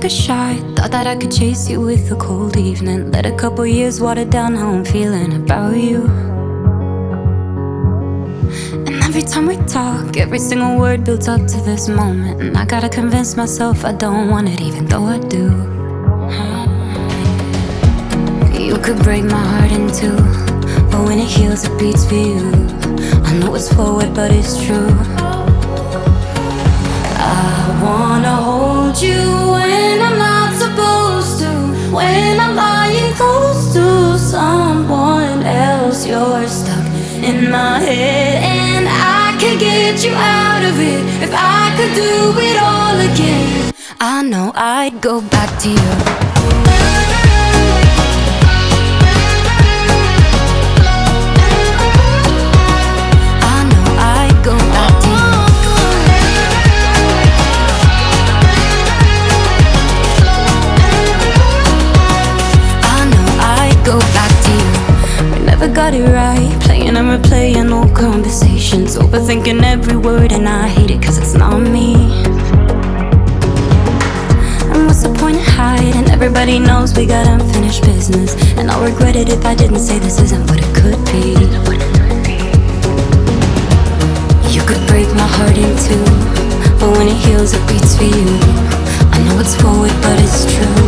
took a shot, thought that I could chase you with a cold evening. Let a couple years water down how I'm feeling about you. And every time we talk, every single word builds up to this moment. And I gotta convince myself I don't want it, even though I do. You could break my heart in two, but when it heals it beats for you. I know it's forward but it's true. I wanna hold you when I'm not supposed to, when I'm lying close to someone else. You're stuck in my head and I can't get you out of it. If I could do it all again, I know I'd go back to you. Got it right, playing and replaying old conversations, overthinking every word, and I hate it cause it's not me. And what's the point of hiding? Everybody knows we got unfinished business, and I'll regret it if I didn't say this isn't what it could be. You could break my heart in two, but when it heals it beats for you. I know it's forward but it's true.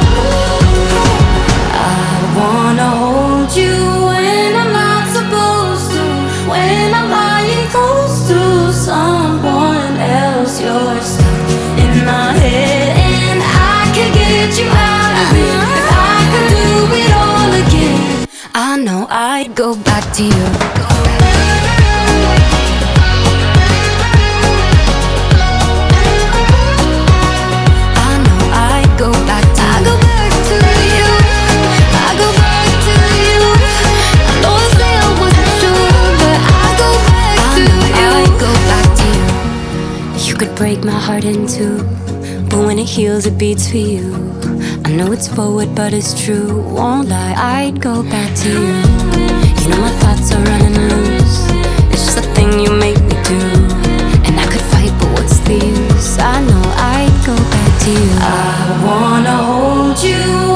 I wanna hold you when I'm not supposed to, when I'm lying close to someone else. You're stuck in my head and I can't get you out of it. If I could do it all again, I know I'd go back to you. Break my heart in two, but when it heals it beats for you. I know it's forward but it's true, won't lie, I'd go back to you. You know my thoughts are running loose, it's just a thing you make me do. And I could fight but what's the use, I know I'd go back to you. I wanna hold you